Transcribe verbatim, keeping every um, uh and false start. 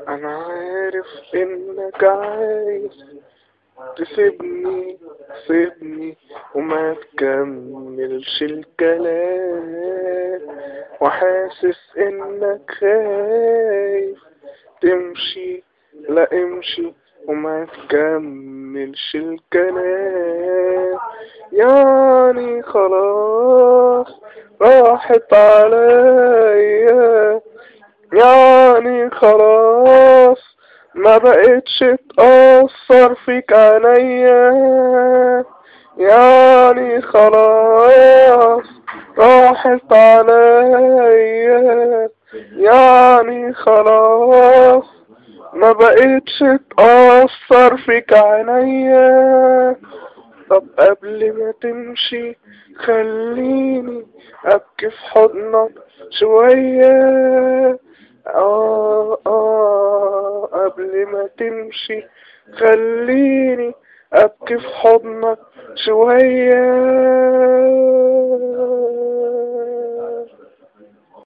انا عارف انك عايز تسيبني، سيبني وما تكملش الكلام، وحاسس انك خايف تمشي، لا امشي وما تكملش الكلام. يعني خلاص راحت عليا، يعني خلاص ما بقتش تأثر فيك عينيا، يعني خلاص راحت عليا، يعني خلاص ما بقتش تأثر فيك عينيا. طب قبل ما تمشي خليني أبكي في حضنك شوية. آه آه قبل ما تمشي خليني أبكي في حضنك شوية.